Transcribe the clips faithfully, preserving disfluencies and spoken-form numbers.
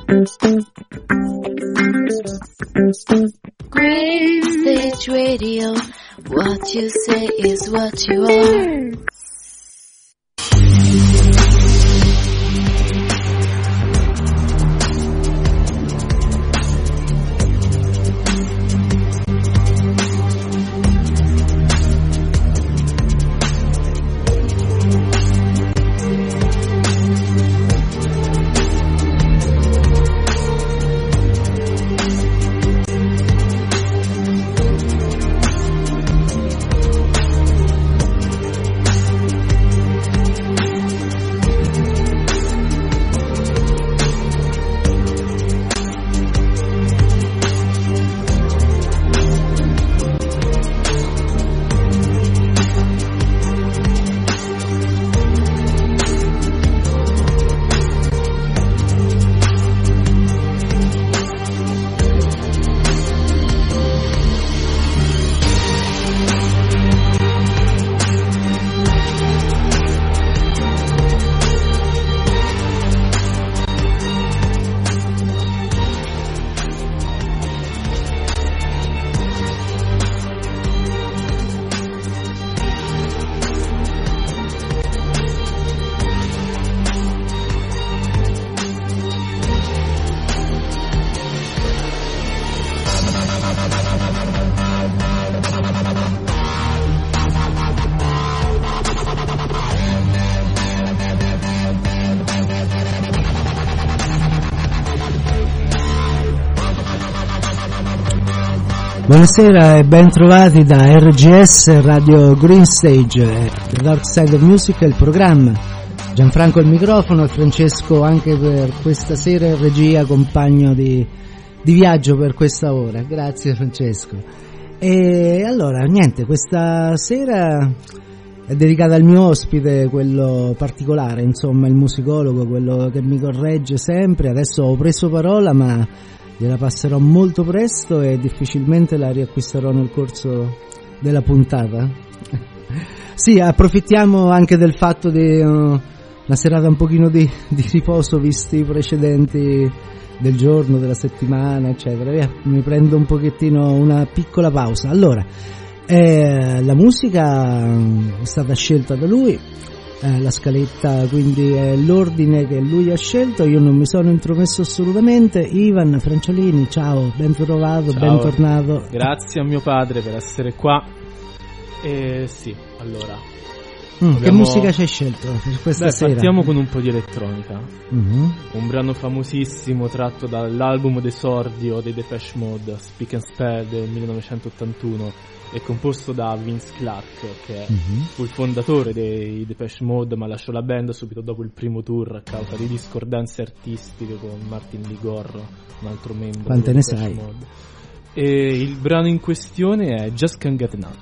Green Stage Radio, what you say is what you are. Buonasera e ben trovati da R G S Radio Green Stage, The Dark Side of Music è il programma. Gianfranco al microfono e Francesco anche per questa sera in regia, compagno di, di viaggio per questa ora. Grazie Francesco. E allora niente, questa sera è dedicata al mio ospite, quello particolare, insomma il musicologo, quello che mi corregge sempre. Adesso ho preso parola ma gliela passerò molto presto e difficilmente la riacquisterò nel corso della puntata. Sì, approfittiamo anche del fatto di uh, una serata un pochino di, di riposo visti i precedenti del giorno, della settimana, eccetera. Via, mi prendo un pochettino una piccola pausa. Allora, eh, la musica è stata scelta da lui. Eh, la scaletta quindi è l'ordine che lui ha scelto, io non mi sono intromesso assolutamente. Ivan Franciolini, ciao, ben trovato, ciao. Bentornato. Grazie a mio padre per essere qua. E sì, allora mm, abbiamo... che musica ci hai scelto per questa Beh, sera? Partiamo con un po' di elettronica. Mm-hmm. Un brano famosissimo tratto dall'album d'esordio dei Depeche Mode, Speak and Spell del millenovecentottantuno, è composto da Vince Clarke, che mm-hmm. fu il fondatore dei Depeche Mode, ma lasciò la band subito dopo il primo tour a causa di discordanze artistiche con Martin Ligorro, un altro membro. Quante ne sai? Mode. E il brano in questione è Just Can't Get Enough.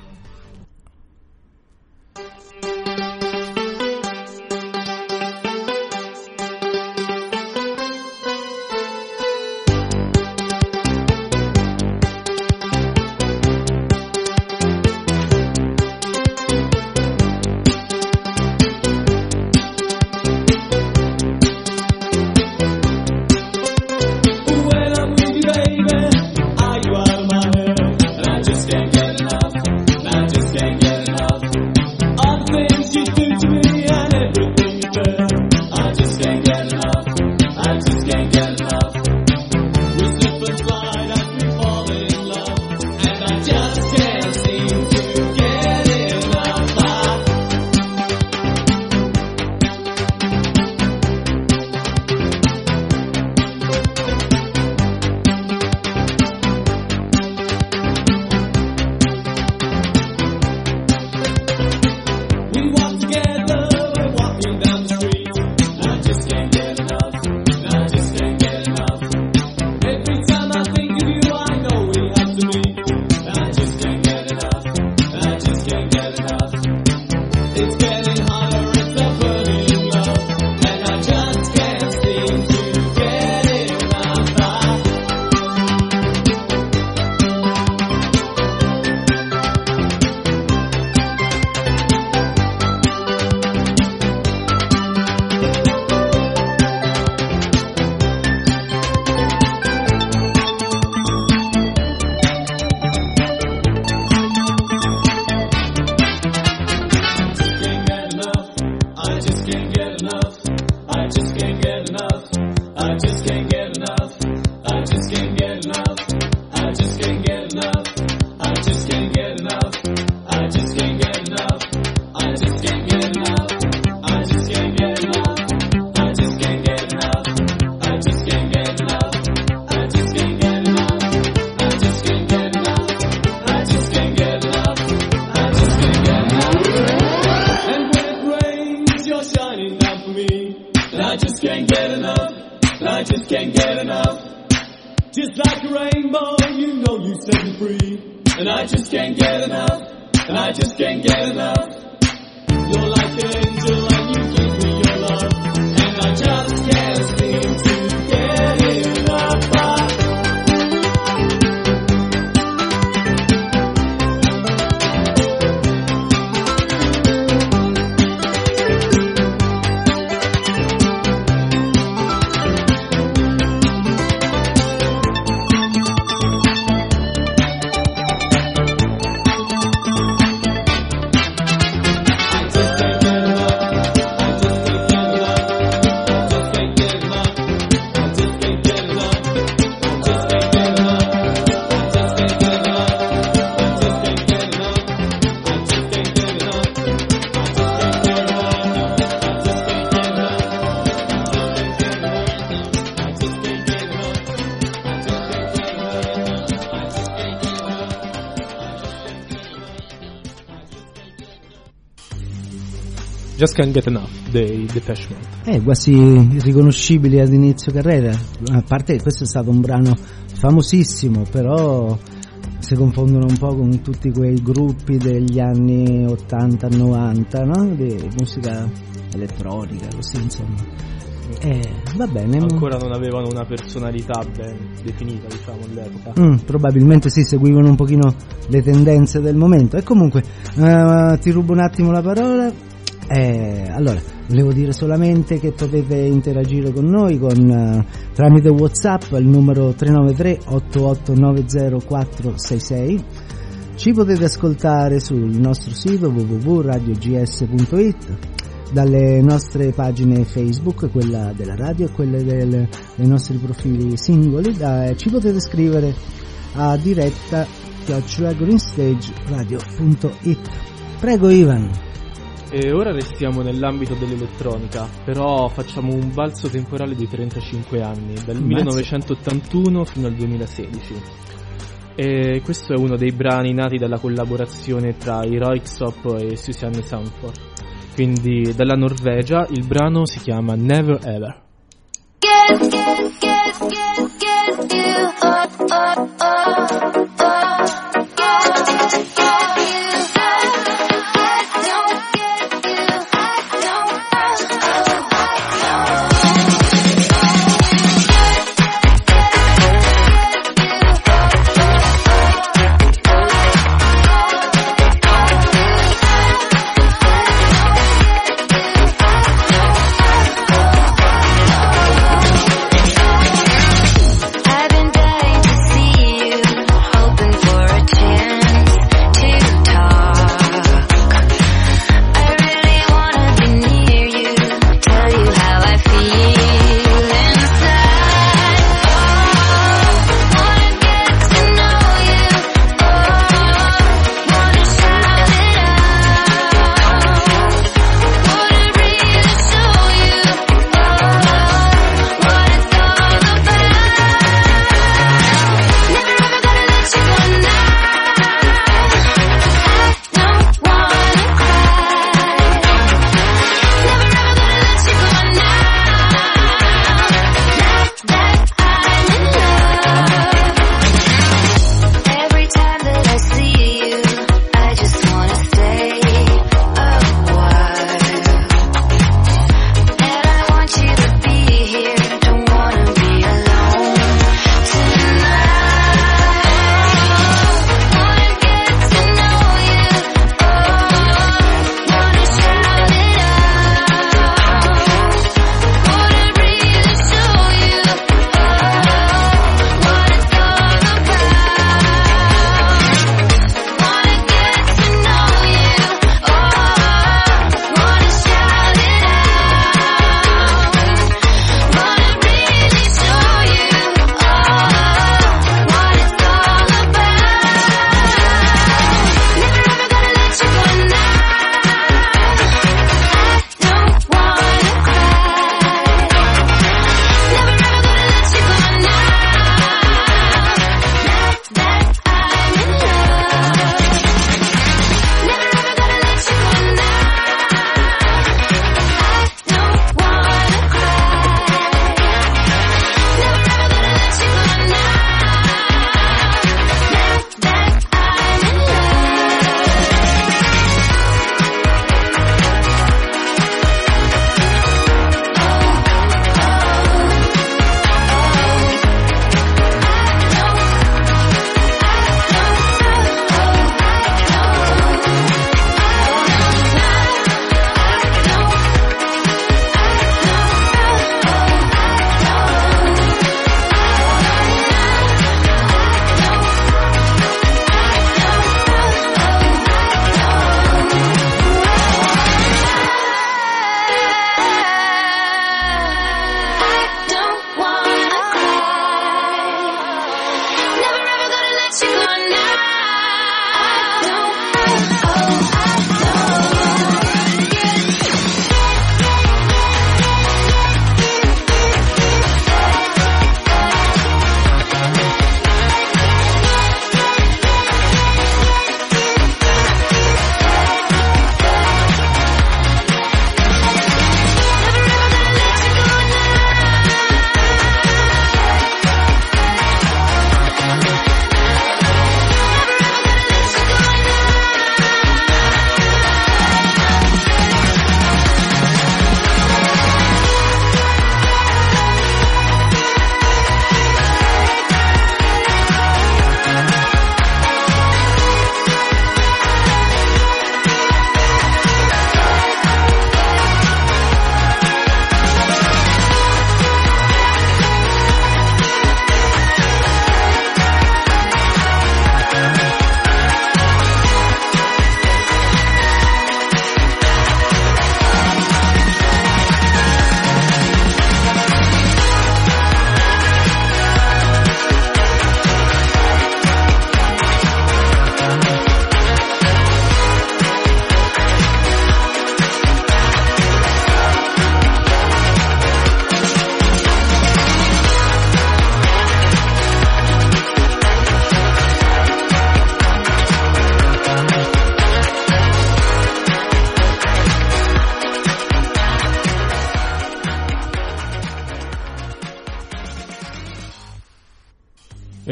When I'm with you, baby, are you out of my head? And I just can't get enough. I just can't get enough. Just like a rainbow, you know you set me free. And I just can't get enough. And I just can't get enough. You're like an angel and you give me your love. And I just can't seem to get enough. Just Can't Get Enough dei Depeche Mode. Eh, quasi irriconoscibili ad inizio carriera, a parte che questo è stato un brano famosissimo, però si confondono un po' con tutti quei gruppi degli anni ottanta novanta, no? Di musica elettronica, così insomma. Eh, va bene. Ancora non avevano una personalità ben definita, diciamo, all'epoca. Mm, probabilmente sì, seguivano un pochino le tendenze del momento. E comunque, uh, ti rubo un attimo la parola. Eh, allora, volevo dire solamente che potete interagire con noi con, uh, tramite WhatsApp al numero tre nove tre otto otto nove zero quattro sei sei. Ci potete ascoltare sul nostro sito w w w punto radio g s punto i t, dalle nostre pagine Facebook, quella della radio e quelle del, dei nostri profili singoli. Da, ci potete scrivere a diretta chiocciola greenstageradio punto it. Prego Ivan. E ora restiamo nell'ambito dell'elettronica, però facciamo un balzo temporale di trentacinque anni, dal Ammazza. millenovecentottantuno fino al duemilasedici. E questo è uno dei brani nati dalla collaborazione tra i Röyksopp e Susanne Sundfør. Quindi dalla Norvegia il brano si chiama Never Ever. Get, get, get, get, get you, oh, oh, oh, oh. Get, get, get you, I don't get you, I don't, oh, I've been dying to see you, hoping for a chance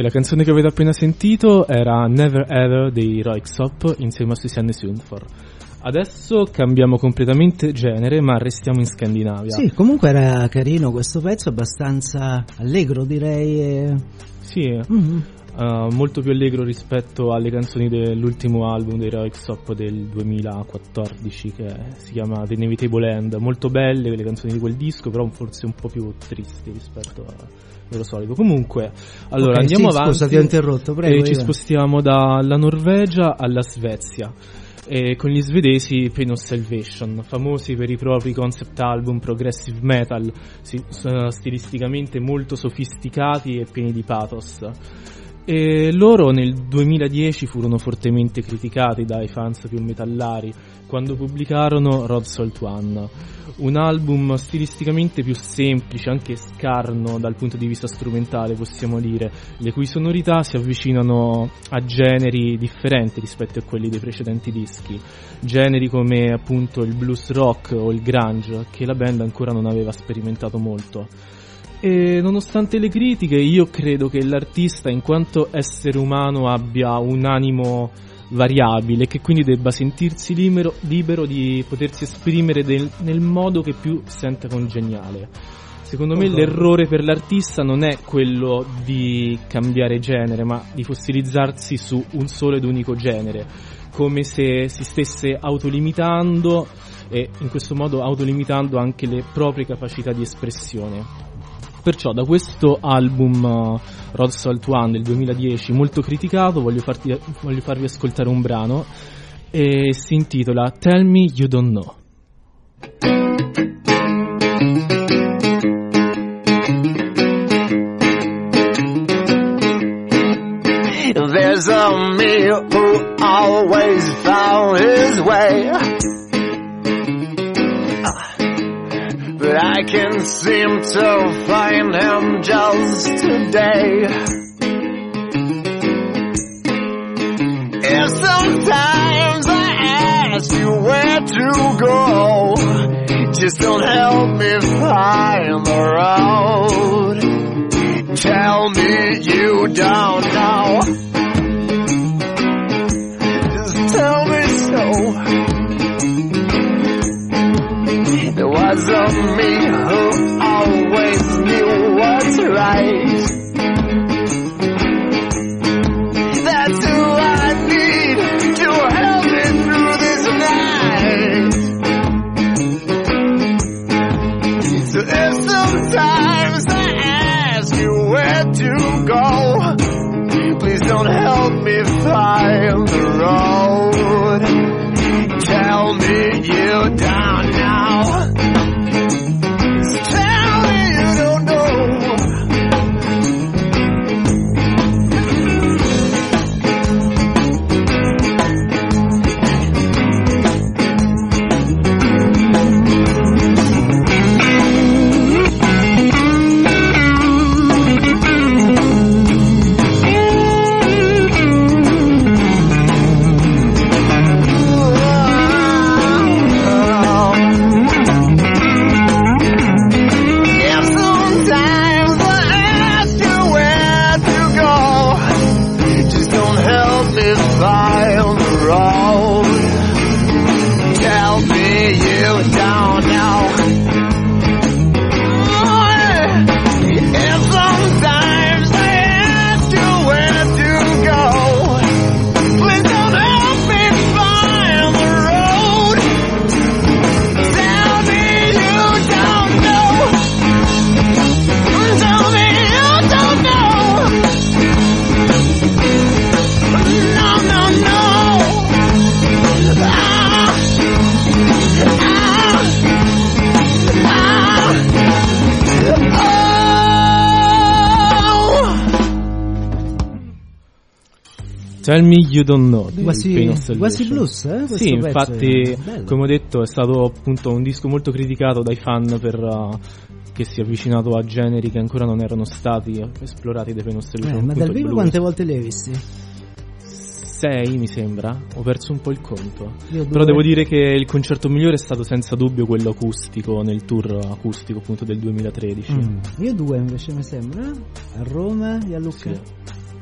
E la canzone che avete appena sentito era Never Ever dei Röyksopp insieme a Susanne Sundfør. Adesso cambiamo completamente genere, ma restiamo in Scandinavia. Sì, comunque era carino questo pezzo, abbastanza allegro direi. E... Sì, mm-hmm. uh, molto più allegro rispetto alle canzoni dell'ultimo album dei Röyksopp del duemilaquattordici, che si chiama The Inevitable End. Molto belle le canzoni di quel disco, però forse un po' più tristi rispetto a loro solito. Comunque, allora okay, andiamo sì, avanti. Scusa, ti ho interrotto, prego. E ci spostiamo dalla Norvegia alla Svezia. E con gli svedesi Pain of Salvation, famosi per i propri concept album progressive metal, si, uh, stilisticamente molto sofisticati e pieni di pathos. E loro nel duemiladieci furono fortemente criticati dai fans più metallari quando pubblicarono Road Salt One, un album stilisticamente più semplice, anche scarno dal punto di vista strumentale possiamo dire, le cui sonorità si avvicinano a generi differenti rispetto a quelli dei precedenti dischi, generi come appunto il blues rock o il grunge, che la band ancora non aveva sperimentato molto. E nonostante le critiche, io credo che l'artista, in quanto essere umano, abbia un animo variabile e che quindi debba sentirsi libero, libero di potersi esprimere del, nel modo che più sente congeniale. Secondo me l'errore per l'artista non è quello di cambiare genere, ma di fossilizzarsi su un solo ed unico genere, come se si stesse autolimitando e in questo modo autolimitando anche le proprie capacità di espressione. Perciò da questo album uh, Road Salt One del duemiladieci, molto criticato, voglio, farti, voglio farvi ascoltare un brano e si intitola Tell Me You Don't Know. There's a me who always found his way, but I can't seem to find him just today. And sometimes I ask you where to go, just don't help me find the road. Tell me you don't know, just tell me so. It wasn't me who always knew what's right. That's who I need to help me through this night. So if sometimes I ask you where to go, please don't help me find the road. Tell me you don't know. Tell me you don't know. Tell Me You Don't Know di quasi, Pain of Salvation. Quasi blues, eh? Questo sì, infatti, è come ho detto, è stato appunto un disco molto criticato dai fan per uh, che si è avvicinato a generi che ancora non erano stati esplorati dai Pain of Salvation. Eh, ma dal vivo quante volte li hai visti? Sei, mi sembra. Ho perso un po' il conto. Io Però devo dire che il concerto migliore è stato senza dubbio quello acustico, nel tour acustico appunto del duemilatredici. Mm. Io due invece mi sembra, a Roma e a Luca. Sì.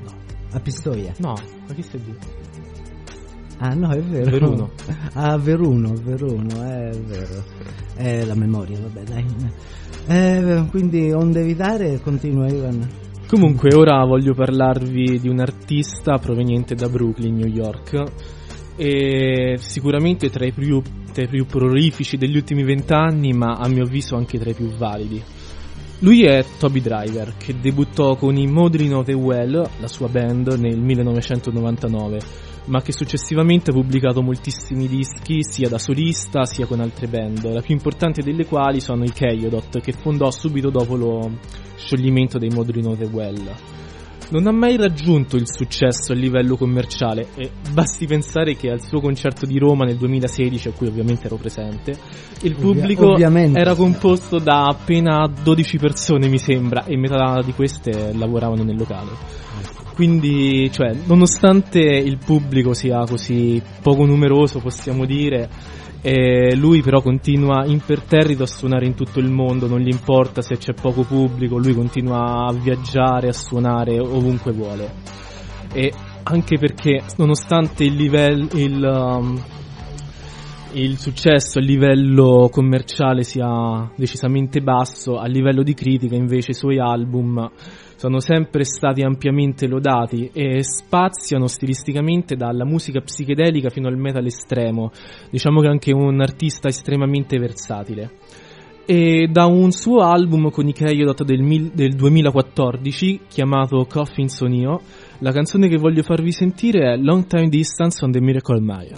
A Pistoia? No, ma chi stai di? Ah no, è vero. Veruno. Ah, Veruno, Veruno, è vero. È la memoria, vabbè, dai. Eh, quindi onde evitare, continua Ivan. Comunque ora voglio parlarvi di un artista proveniente da Brooklyn, New York, e sicuramente tra i più, tra i più prolifici degli ultimi vent'anni, ma a mio avviso anche tra i più validi. Lui è Toby Driver, che debuttò con i Mauldin of the Well, la sua band, nel millenovecentonovantanove, ma che successivamente ha pubblicato moltissimi dischi sia da solista sia con altre band, la più importante delle quali sono i Kyodot, che fondò subito dopo lo scioglimento dei Mauldin of the Well. Non ha mai raggiunto il successo a livello commerciale e basti pensare che al suo concerto di Roma nel duemilasedici, a cui ovviamente ero presente, il pubblico Ovvia- era composto da appena dodici persone, mi sembra, e metà di queste lavoravano nel locale. Quindi, cioè, nonostante il pubblico sia così poco numeroso, possiamo dire, e lui però continua imperterrito a suonare in tutto il mondo, non gli importa se c'è poco pubblico, lui continua a viaggiare, a suonare ovunque vuole. E anche perché nonostante il livello il, um, il successo a livello commerciale sia decisamente basso, a livello di critica invece i suoi album sono sempre stati ampiamente lodati e spaziano stilisticamente dalla musica psichedelica fino al metal estremo. Diciamo che è anche un artista estremamente versatile. E da un suo album con i Kyodot del, mil- del duemilaquattordici chiamato Coffin Sonio, la canzone che voglio farvi sentire è Long Time Distance on the Miracle Mile.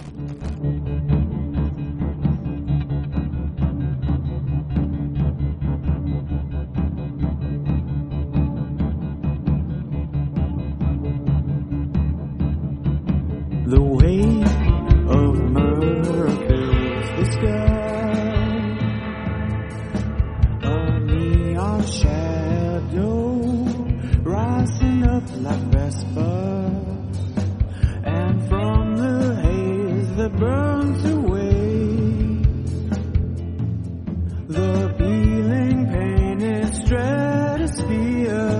The weight of murder fills the sky. A neon shadow rising up like Vesper, and from the haze that burns away, the peeling painted stratosphere.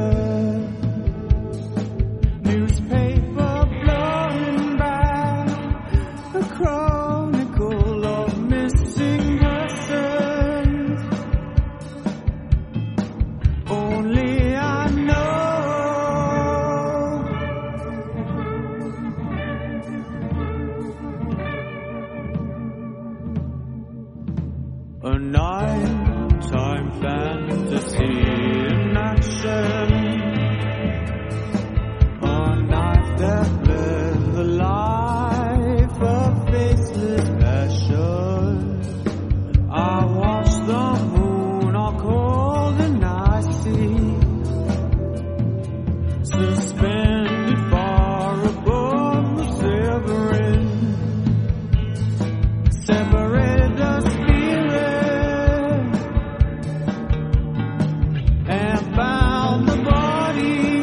Chronicle of missing persons. Only I know. A nighttime fantasy in action. A knife that bled the life of faceless passion. I watch the moon all cold and icy, suspended far above the severing, separated the spirit and bound the body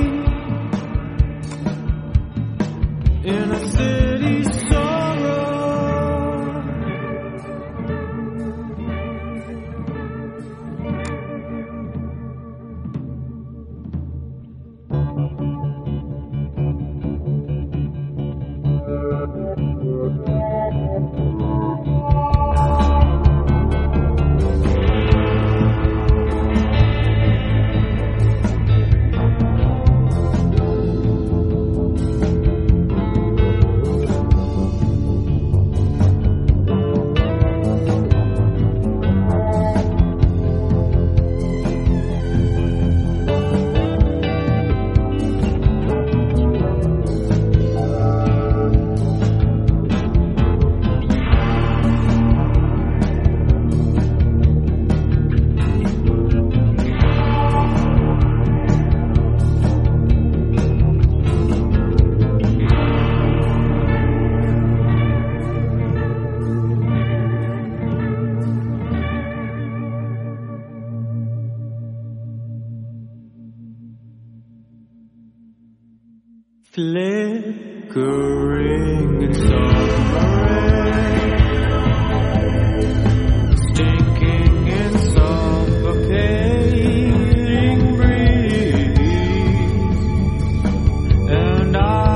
in a city sorrow. Flickering and suffering, stinking and suffocating breeze, and I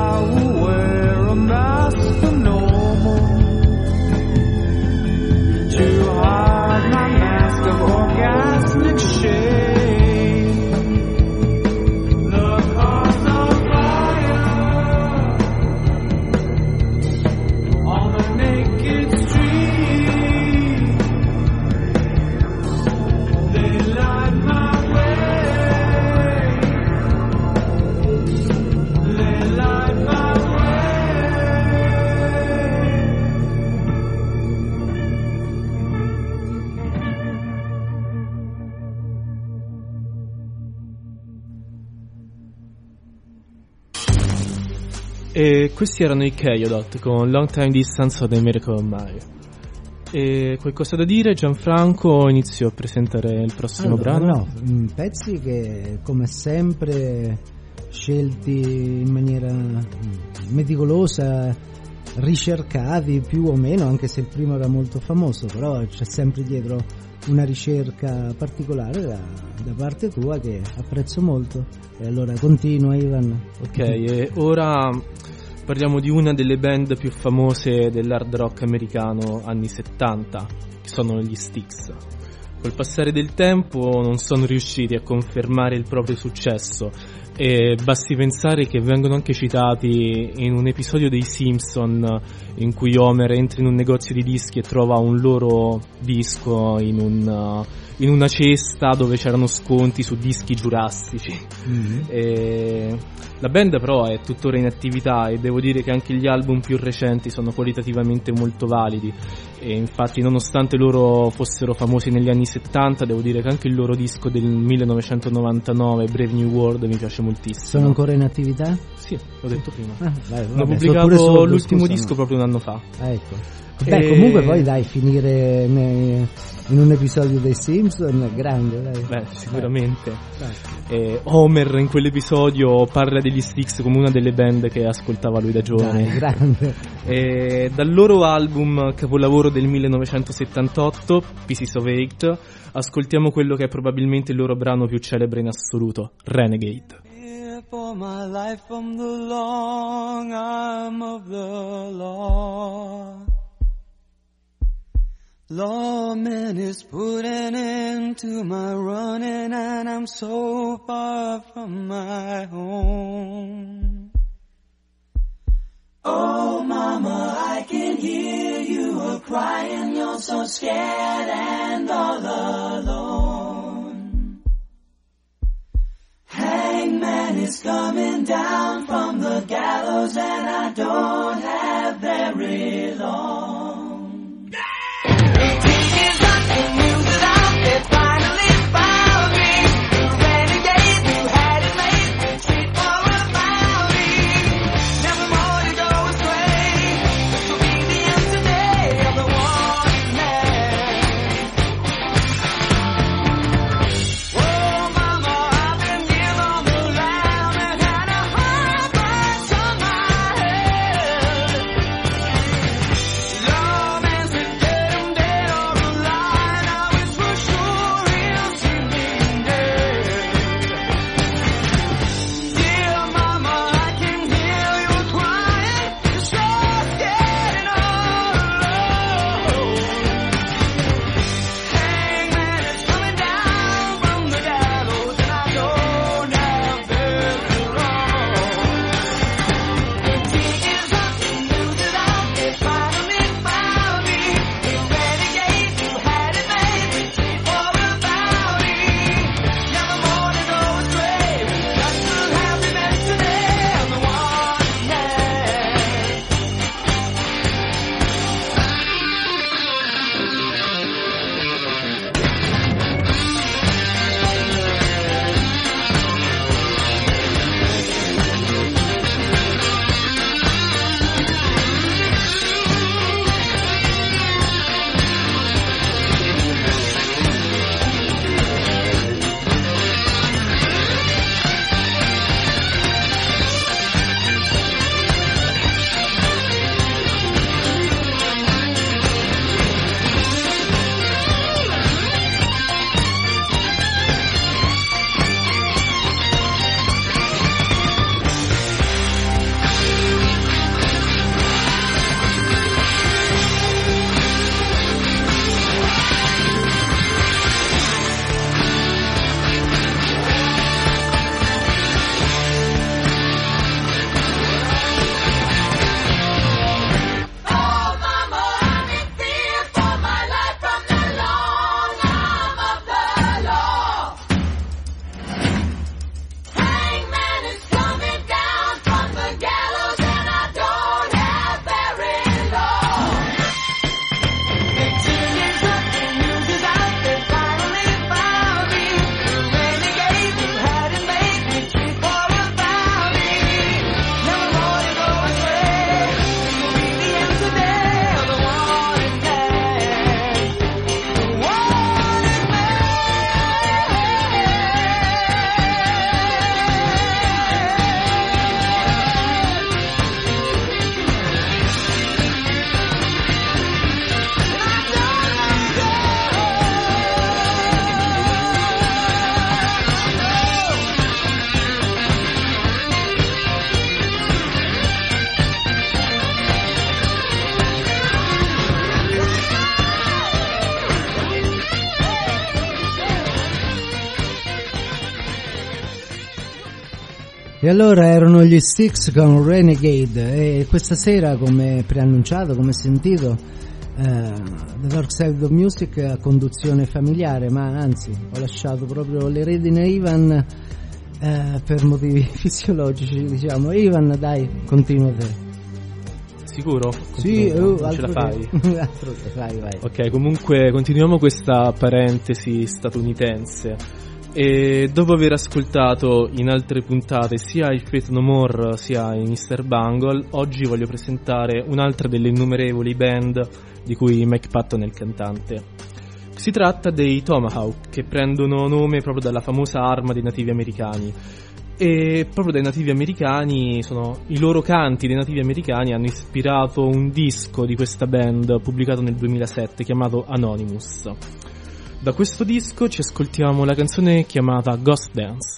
E questi erano i Kyodot con Long Time Distance of the Miracle on My. E qualcosa da dire, Gianfranco? Inizio a presentare il prossimo allora, brano. No, pezzi che come sempre scelti in maniera meticolosa, ricercati più o meno, anche se il primo era molto famoso, però c'è sempre dietro una ricerca particolare da, da parte tua che apprezzo molto. E allora continua, Ivan. Ok, e ora parliamo di una delle band più famose dell'hard rock americano anni settanta, che sono gli Styx. Col passare del tempo non sono riusciti a confermare il proprio successo e basti pensare che vengono anche citati in un episodio dei Simpson in cui Homer entra in un negozio di dischi e trova un loro disco in, un, in una cesta dove c'erano sconti su dischi giurassici. Mm-hmm. E la band però è tuttora in attività e devo dire che anche gli album più recenti sono qualitativamente molto validi, e infatti nonostante loro fossero famosi negli anni settanta, devo dire che anche il loro disco del millenovecentonovantanove, Brave New World, mi piace moltissimo. Sono ancora in attività? Sì, l'ho detto prima. Ah, vai, Hanno vabbè, pubblicato sordo, l'ultimo scusa, disco no. proprio un anno fa. Ah, ecco. Beh, E... comunque poi dai, finire ne, in un episodio dei Simpson è grande, dai. Beh, sicuramente. Dai. E Homer in quell'episodio parla degli Styx come una delle band che ascoltava lui da giovane. Dai, grande. E dal loro album capolavoro del millenovecentosettantotto, Pieces of Eight, ascoltiamo quello che è probabilmente il loro brano più celebre in assoluto, Renegade. For my life from the long arm of the law. Lawman is putting an end to my running, and I'm so far from my home. Oh mama, I can hear you a crying, you're so scared and all alone. Hangman is coming down from the gallows, and I don't have very long. Lord, E allora erano gli Styx con Renegade, e questa sera, come preannunciato, come sentito, uh, The Dark Side of Music a conduzione familiare, ma anzi ho lasciato proprio le redine a Ivan uh, per motivi fisiologici, diciamo. Ivan, dai, continua te. Sicuro? Sì, uh, non ce la fai? vai, vai. Ok, comunque continuiamo questa parentesi statunitense. E dopo aver ascoltato in altre puntate sia il Faith No More sia il mister Bungle, oggi voglio presentare un'altra delle innumerevoli band di cui Mike Patton è il cantante. Si tratta dei Tomahawk, che prendono nome proprio dalla famosa arma dei nativi americani. E proprio dai nativi americani, sono i loro canti dei nativi americani hanno ispirato un disco di questa band pubblicato nel duemilasette chiamato Anonymous. Da questo disco ci ascoltiamo la canzone chiamata Ghost Dance.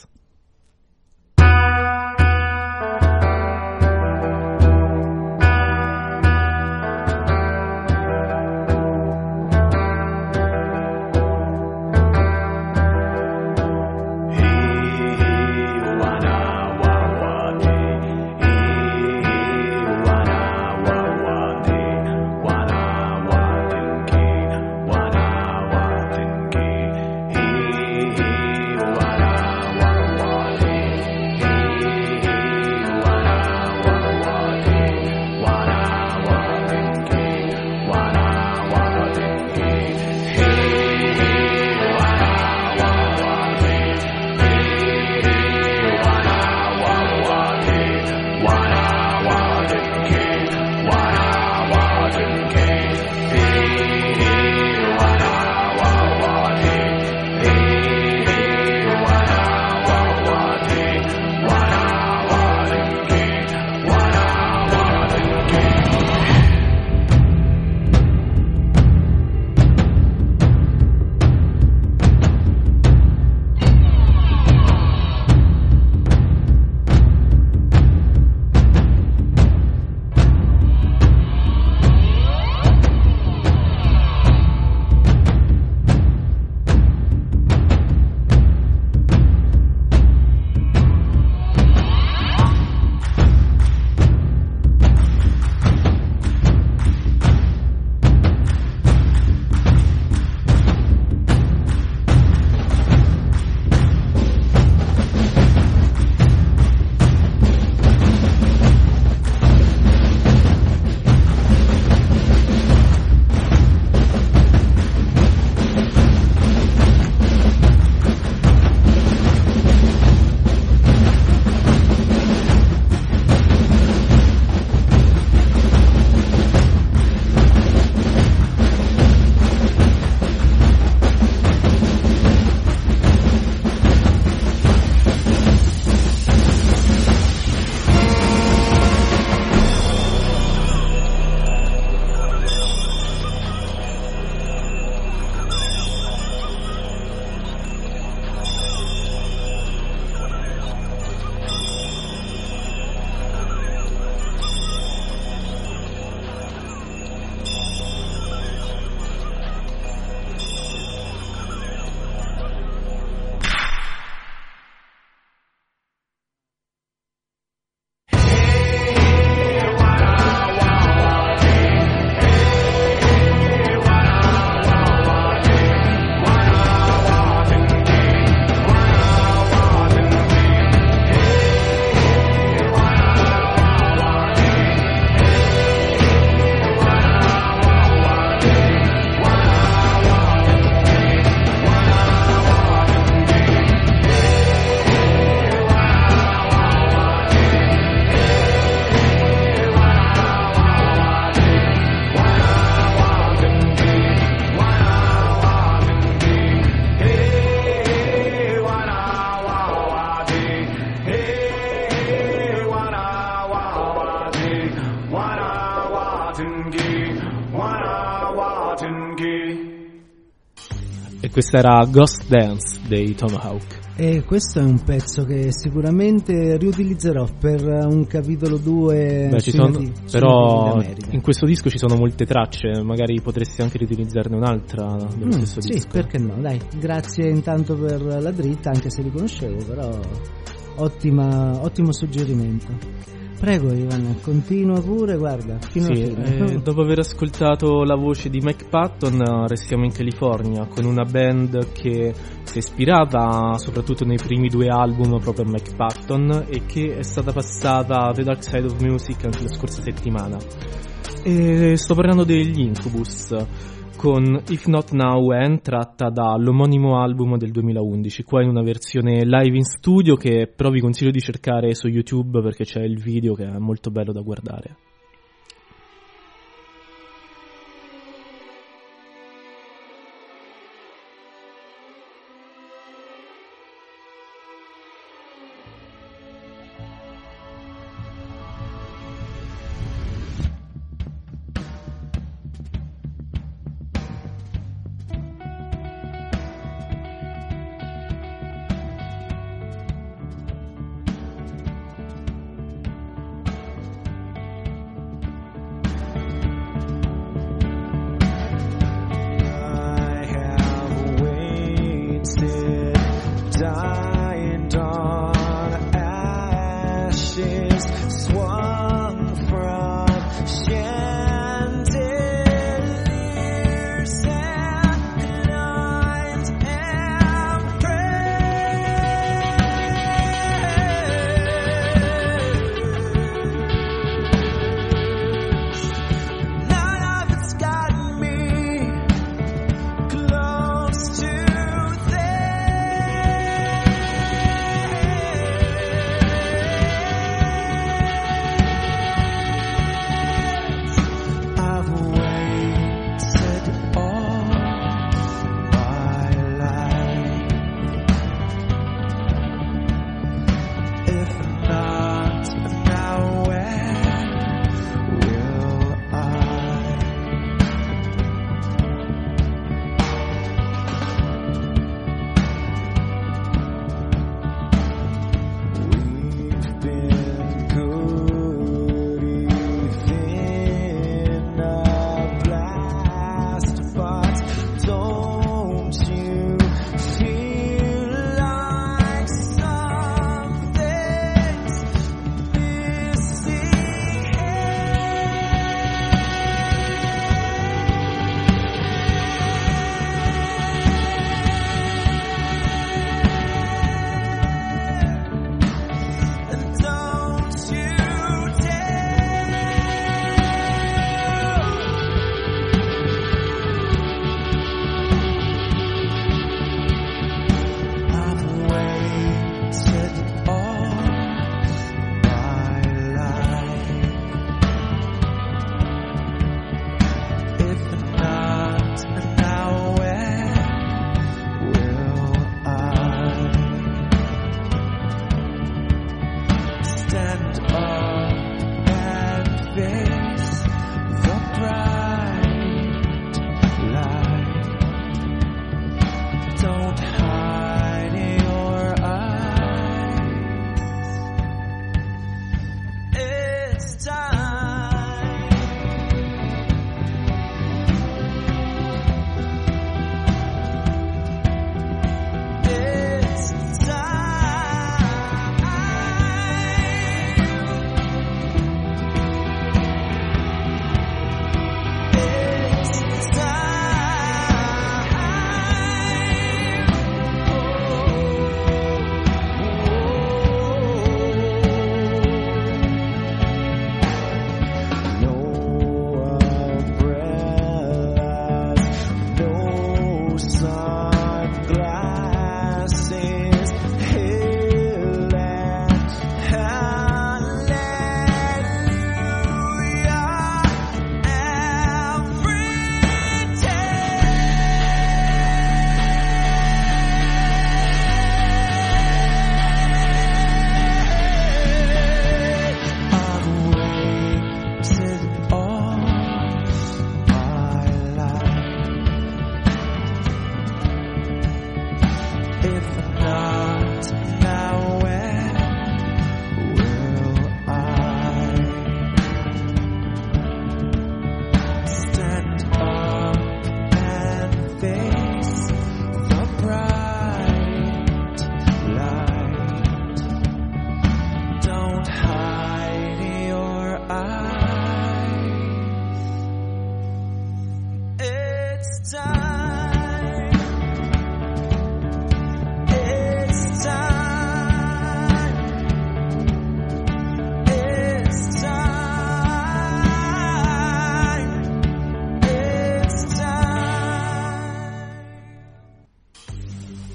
E questa era Ghost Dance dei Tomahawk. E questo è un pezzo che sicuramente riutilizzerò per un capitolo due. Beh, ci sono, però in questo disco ci sono molte tracce, magari potresti anche riutilizzarne un'altra dello mm, stesso sì, disco. Perché no, dai, grazie intanto per la dritta, anche se li conoscevo, però ottima, ottimo suggerimento. Prego Ivan, continua pure, guarda, fino sì, a fine. Eh, dopo aver ascoltato la voce di Mike Patton, restiamo in California con una band che si è ispirata soprattutto nei primi due album proprio a Mike Patton e che è stata passata a The Dark Side of Music anche la scorsa settimana. E sto parlando degli Incubus con If Not Now When, tratta dall'omonimo album del duemilaundici, qua in una versione live in studio che però vi consiglio di cercare su YouTube perché c'è il video che è molto bello da guardare.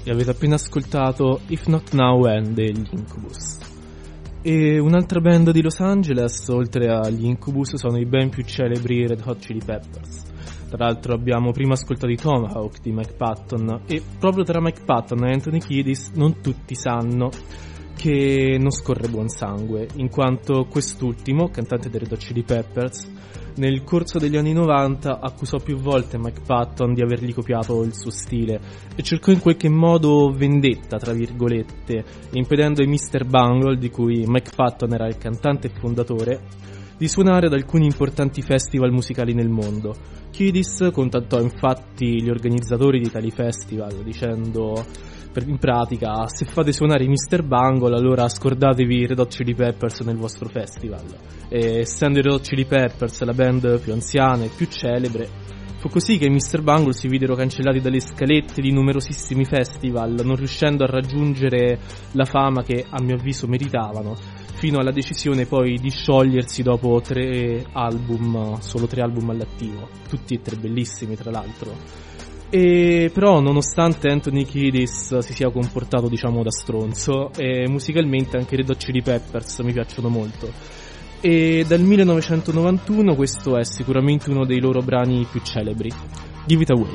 e avete appena ascoltato If Not Now When degli Incubus. E un'altra band di Los Angeles, oltre agli Incubus, sono i ben più celebri Red Hot Chili Peppers. Tra l'altro abbiamo prima ascoltato i Tomahawk di Mike Patton, e proprio tra Mike Patton e Anthony Kiedis non tutti sanno che non scorre buon sangue, in quanto quest'ultimo, cantante dei Red Hot Chili Peppers, nel corso degli anni novanta accusò più volte Mike Patton di avergli copiato il suo stile e cercò in qualche modo vendetta, tra virgolette, impedendo ai mister Bungle, di cui Mike Patton era il cantante e fondatore, di suonare ad alcuni importanti festival musicali nel mondo. Kiedis contattò infatti gli organizzatori di tali festival dicendo, per, in pratica, se fate suonare i mister Bungle allora scordatevi i Red Hot Chili Peppers nel vostro festival. E essendo i Red Hot Chili Peppers la band più anziana e più celebre, fu così che i mister Bungle si videro cancellati dalle scalette di numerosissimi festival, non riuscendo a raggiungere la fama che a mio avviso meritavano, fino alla decisione poi di sciogliersi dopo tre album, solo tre album all'attivo, tutti e tre bellissimi tra l'altro. E però nonostante Anthony Kiedis si sia comportato diciamo da stronzo, e musicalmente anche i Red Hot Chili Peppers mi piacciono molto, e dal millenovecentonovantuno questo è sicuramente uno dei loro brani più celebri, Give It Away.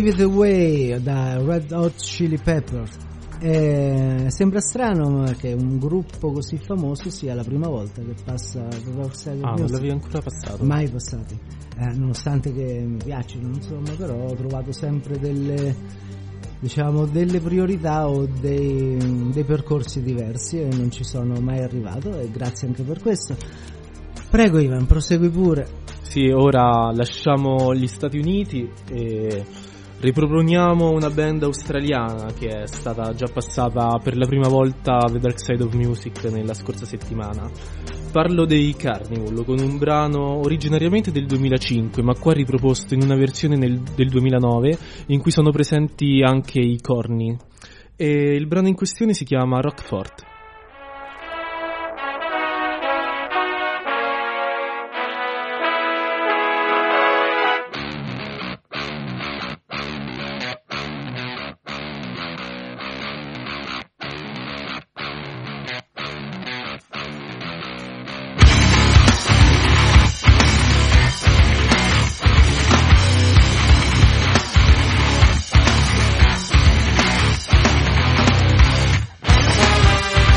Give It Away da Red Hot Chili Peppers. Eh, sembra strano che un gruppo così famoso sia la prima volta che passa The Dark Side of Ah, Music. non l'avevi ancora passato? Mai passati, eh, nonostante che mi piacciono, insomma, però ho trovato sempre delle, diciamo, delle priorità o dei, dei percorsi diversi e non ci sono mai arrivato, e grazie anche per questo. Prego Ivan, prosegui pure. Sì, ora lasciamo gli Stati Uniti e riproponiamo una band australiana che è stata già passata per la prima volta a The Dark Side of Music nella scorsa settimana. Parlo dei Carnival, con un brano originariamente del duemilacinque, ma qua riproposto in una versione nel, del duemilanove, in cui sono presenti anche i corni. E il brano in questione si chiama Rockfort. Rockfort.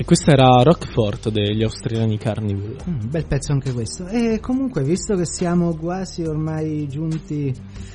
Questa era Rockfort degli australiani Carnival. Mm, bel pezzo anche questo. E comunque, visto che siamo quasi ormai giunti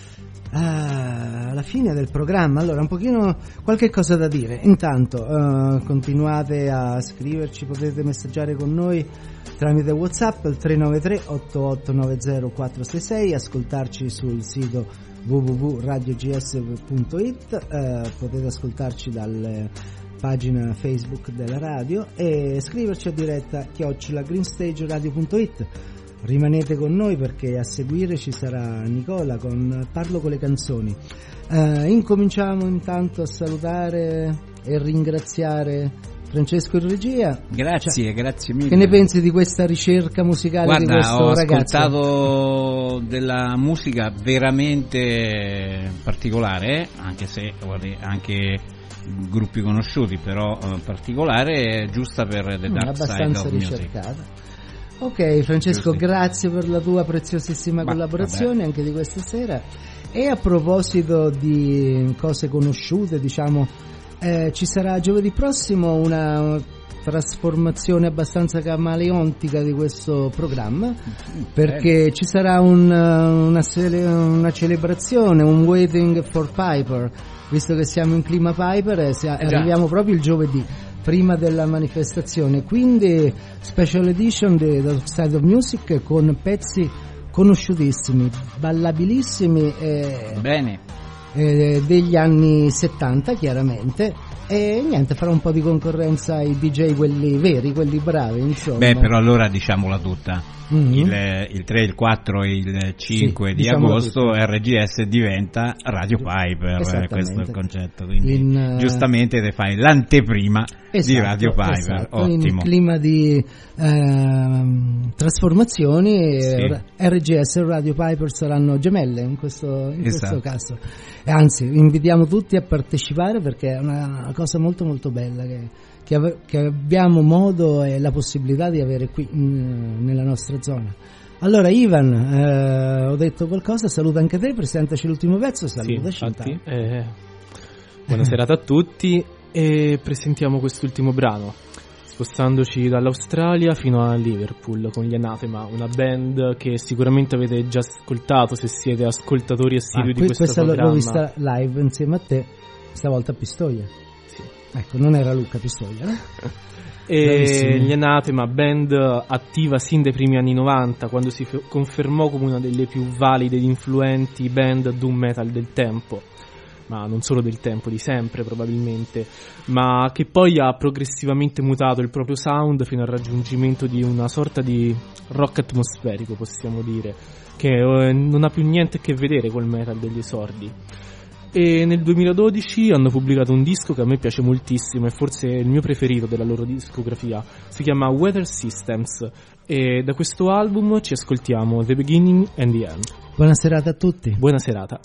ah, alla fine del programma, allora un pochino qualche cosa da dire. Intanto uh, continuate a scriverci, potete messaggiare con noi tramite WhatsApp al tre nove tre otto otto nove zero quattro sei sei, ascoltarci sul sito w w w punto radio g s punto i t, uh, potete ascoltarci dalle pagina Facebook della radio e scriverci a diretta chiocciola greenstageradio punto i t. Rimanete con noi perché a seguire ci sarà Nicola con Parlo con le canzoni. Uh, incominciamo intanto a salutare e ringraziare Francesco in regia. Grazie, cioè, grazie mille. Che ne pensi di questa ricerca musicale? Guarda, di questo ho ragazzo? ascoltato della musica veramente particolare, anche se anche gruppi conosciuti, però eh, particolare, giusta per The Dark Side of Music. Ricercata. Ok, Francesco, Giusto. Grazie per la tua preziosissima Ma, collaborazione vabbè. anche di questa sera. E a proposito di cose conosciute, diciamo, eh, ci sarà giovedì prossimo una trasformazione abbastanza camaleontica di questo programma, perché ci sarà un, una, cele, una celebrazione, un Waiting for Piper, visto che siamo in clima Piper e se arriviamo proprio il giovedì prima della manifestazione, quindi special edition di Dark Side of Music con pezzi conosciutissimi, ballabilissimi e bene eh, degli anni settanta chiaramente. E niente, farà un po' di concorrenza ai D J, quelli veri, quelli bravi, insomma. Beh, però allora diciamola tutta. Mm-hmm. Il, il tre, il quattro e il cinque sì, di agosto tutto. R G S diventa Radio Piper, questo è il concetto, quindi in, giustamente te fai l'anteprima esatto, di Radio Piper, esatto. Ottimo. In clima di eh, trasformazioni sì. R G S e Radio Piper saranno gemelle in questo, in esatto. questo caso, e anzi invitiamo tutti a partecipare perché è una cosa molto molto bella che Che, ave- che abbiamo modo e la possibilità di avere qui in, nella nostra zona. Allora Ivan, eh, ho detto qualcosa, saluta anche te, presentaci l'ultimo pezzo, salutaci. Sì, infatti, eh, buona serata a tutti e presentiamo quest'ultimo brano, spostandoci dall'Australia fino a Liverpool con gli Anathema, una band che sicuramente avete già ascoltato se siete ascoltatori assidui ah, di questo questa programma. Questa l'ho vista live insieme a te, stavolta a Pistoia. Ecco, non era Luca Pistoia, no? E gli Anathema, band attiva sin dai primi anni novanta, quando si f- confermò come una delle più valide ed influenti band doom metal del tempo, ma non solo del tempo, di sempre probabilmente, ma che poi ha progressivamente mutato il proprio sound fino al raggiungimento di una sorta di rock atmosferico, possiamo dire, che eh, non ha più niente a che vedere col metal degli esordi. E nel duemiladodici hanno pubblicato un disco che a me piace moltissimo, è forse il mio preferito della loro discografia, si chiama Weather Systems, e da questo album ci ascoltiamo The Beginning and the End. Buona serata a tutti. Buona serata.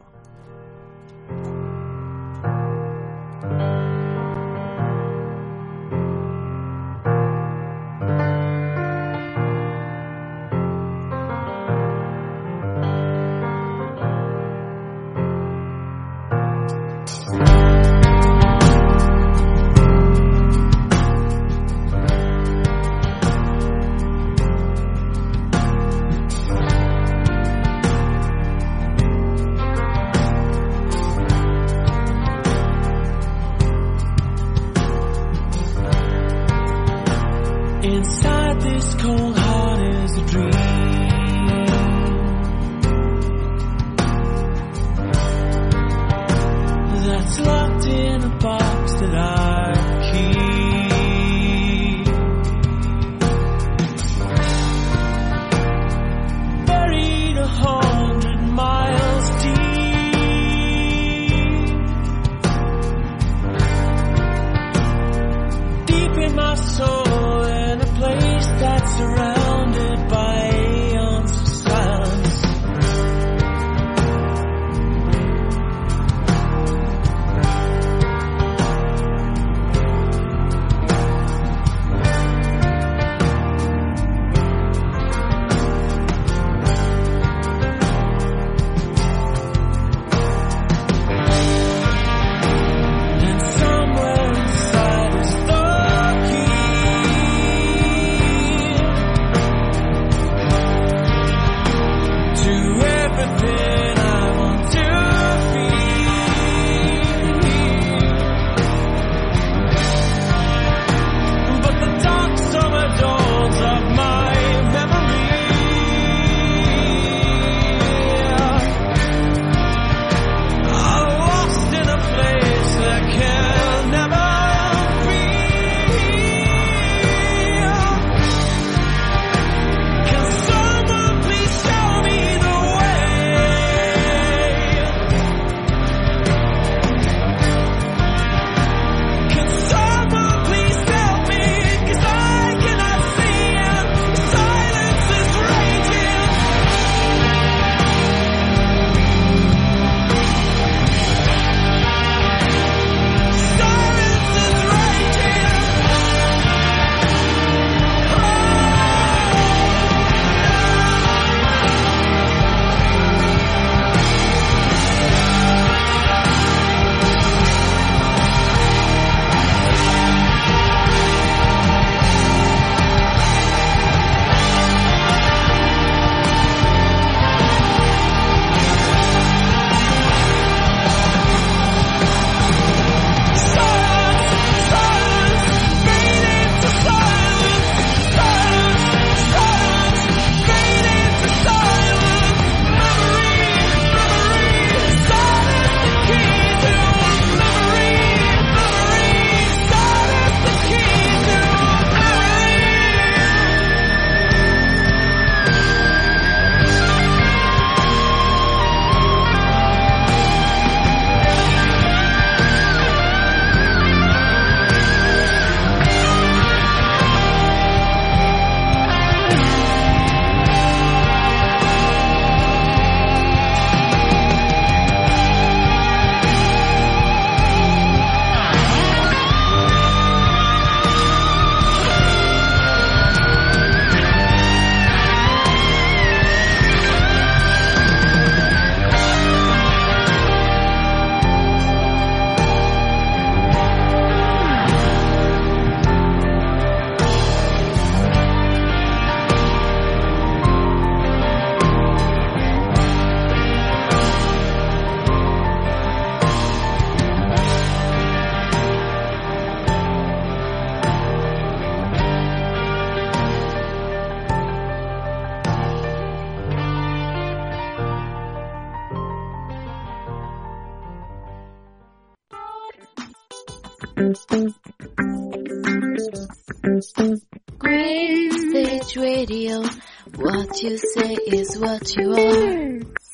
Green Stage Radio, what you say is what you are.